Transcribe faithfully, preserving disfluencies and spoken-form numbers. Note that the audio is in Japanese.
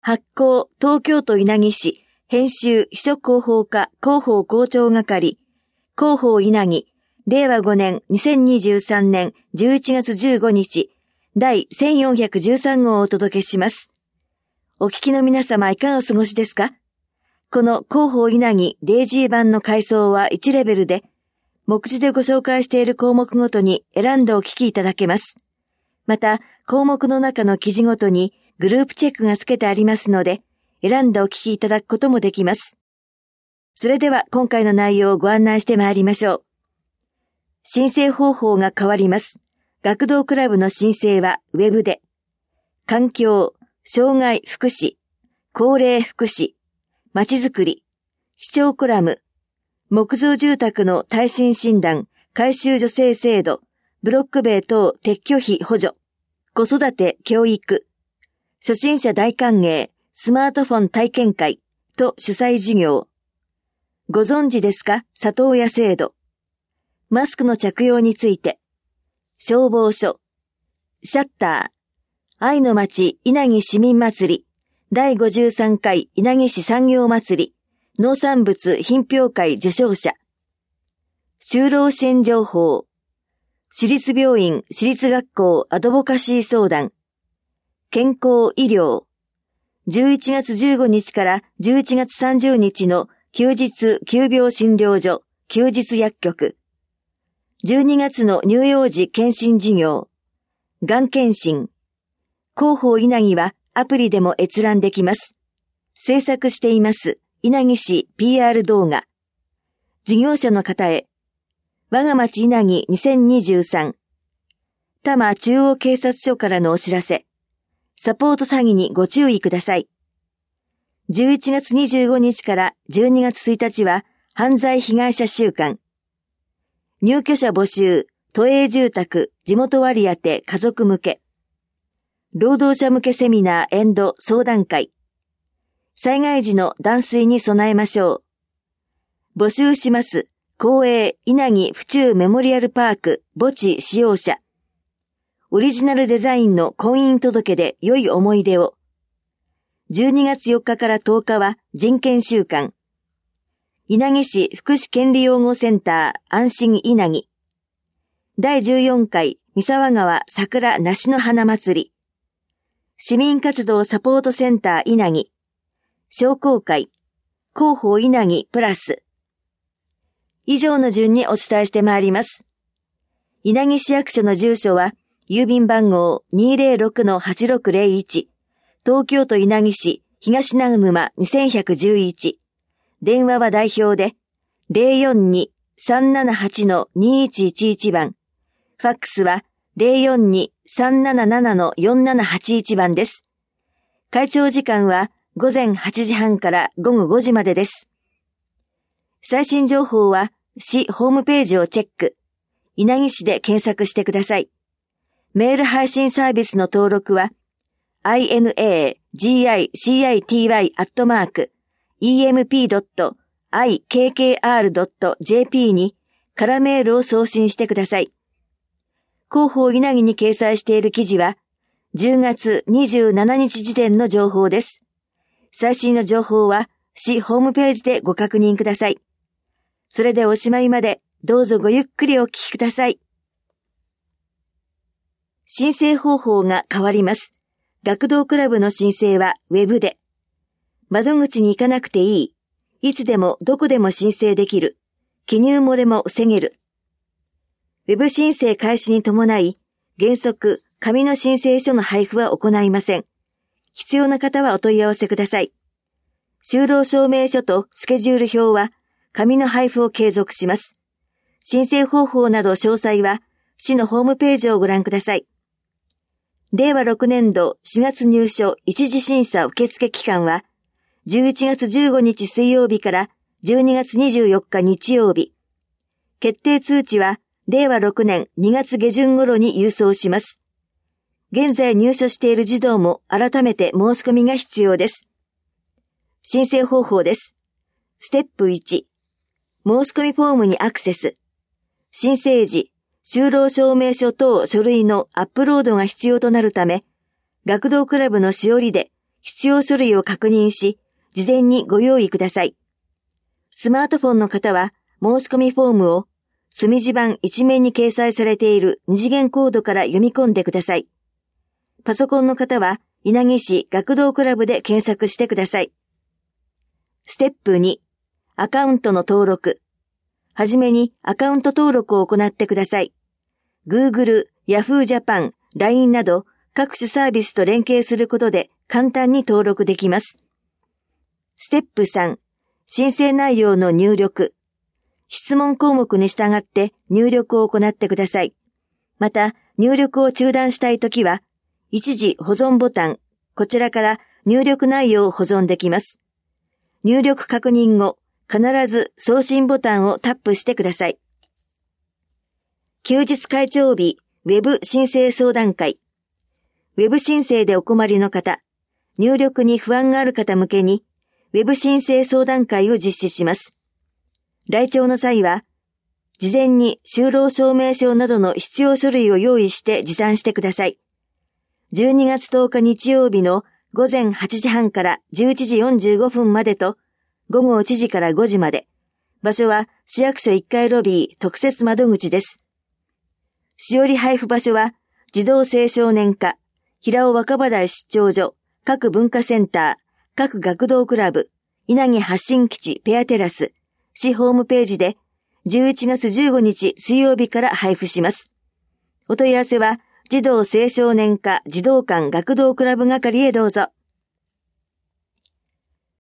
発行、東京都稲城市、編集、秘書広報課、広報広聴係、広報稲城、れいわごねんにせんにじゅうさんねんじゅういちがつじゅうごにち、第せんよんひゃくじゅうさんごうをお届けします。お聞きの皆様いかがお過ごしですか？この広報稲城デイジー版の階層はいちレベルで、目次でご紹介している項目ごとに選んでお聞きいただけます。また、項目の中の記事ごとにグループチェックがつけてありますので、選んでお聞きいただくこともできます。それでは今回の内容をご案内してまいりましょう。申請方法が変わります。学童クラブの申請はウェブで、環境、障害福祉、高齢福祉、まちづくり、市長コラム、木造住宅の耐震診断、改修助成制度、ブロック塀等撤去費補助、子育て教育、初心者大歓迎、スマートフォン体験会と主催事業。ご存知ですか？里親制度。マスクの着用について。消防署。シャッター。愛の町稲城市民祭り。だいごじゅうさんかい稲城市産業祭り。農産物品評会受賞者。就労支援情報。私立病院、私立学校アドボカシー相談。健康医療。じゅういちがつじゅうごにちからじゅういちがつさんじゅうにちの休日急病診療所、休日薬局。じゅうにがつの乳幼児検診事業。がん検診。広報稲城はアプリでも閲覧できます。制作しています。稲城市 ピーアール 動画。事業者の方へ。我が町稲城にせんにじゅうさん。多摩中央警察署からのお知らせ。サポート詐欺にご注意ください。じゅういちがつにじゅうごにちからじゅうにがつついたちは犯罪被害者週間。入居者募集、都営住宅、地元割当家族向け。労働者向けセミナーエンド相談会。災害時の断水に備えましょう。募集します。公営稲城府中メモリアルパーク墓地使用者。オリジナルデザインの婚姻届で良い思い出を。じゅうにがつよっかからとおかは人権週間。稲城市福祉権利養護センター安心稲城。だいじゅうよんかい三沢川桜梨の花祭り。市民活動サポートセンター稲城。商工会。広報稲城プラス。以上の順にお伝えしてまいります。稲城市役所の住所は、郵便番号 にーぜろろくのはちろくぜろいち、東京都稲城市東長沼にせんひゃくじゅういち、電話は代表で ゼロよんに さんななはち にいちいちいち 番、ファックスは ゼロよんに さんなななな よんななはちいち 番です。開庁時間はごぜんはちじはんからごごごじまでです。最新情報は市ホームページをチェック、稲城市で検索してください。メール配信サービスの登録は イングシティアットマーク イーエムピードットアイケーケーアールドットジェーピー に空メールを送信してください。広報稲城に掲載している記事はじゅうがつにじゅうしちにち時点の情報です。最新の情報は市ホームページでご確認ください。それでおしまいまでどうぞごゆっくりお聞きください。申請方法が変わります。学童クラブの申請はウェブで。窓口に行かなくていい。いつでもどこでも申請できる。記入漏れも防げる。ウェブ申請開始に伴い、原則、紙の申請書の配布は行いません。必要な方はお問い合わせください。就労証明書とスケジュール表は、紙の配布を継続します。申請方法など詳細は、市のホームページをご覧ください。れいわろくねんどしがつ入所一次審査受付期間は、じゅういちがつじゅうごにち水曜日からじゅうにがつにじゅうよっか日曜日。決定通知は、れいわろくねんにがつげじゅん頃に郵送します。現在入所している児童も改めて申し込みが必要です。申請方法です。ステップいち、申し込みフォームにアクセス。申請時、就労証明書等書類のアップロードが必要となるため、学童クラブのしおりで必要書類を確認し、事前にご用意ください。スマートフォンの方は、申し込みフォームを、墨字盤一面に掲載されている二次元コードから読み込んでください。パソコンの方は、稲城市学童クラブで検索してください。ステップに、アカウントの登録。はじめにアカウント登録を行ってください。Google、Yahoo Japan、ライン など各種サービスと連携することで簡単に登録できます。ステップさん、申請内容の入力。質問項目に従って入力を行ってください。また、入力を中断したいときは、一時保存ボタン、こちらから入力内容を保存できます。入力確認後、必ず送信ボタンをタップしてください。休日会長日、ウェブ申請相談会。ウェブ申請でお困りの方、入力に不安がある方向けに、ウェブ申請相談会を実施します。来庁の際は、事前に就労証明書などの必要書類を用意して持参してください。じゅうにがつとおか日曜日のごぜんはちじはんからじゅういちじよんじゅうごふんまでと、ごごいちじからごじまで。場所は市役所いっかいロビー特設窓口です。しおり配布場所は、児童青少年課、平尾若葉台出張所、各文化センター、各学童クラブ、稲城発信基地ペアテラス、市ホームページでじゅういちがつじゅうごにち水曜日から配布します。お問い合わせは、児童青少年課児童館学童クラブ係へどうぞ。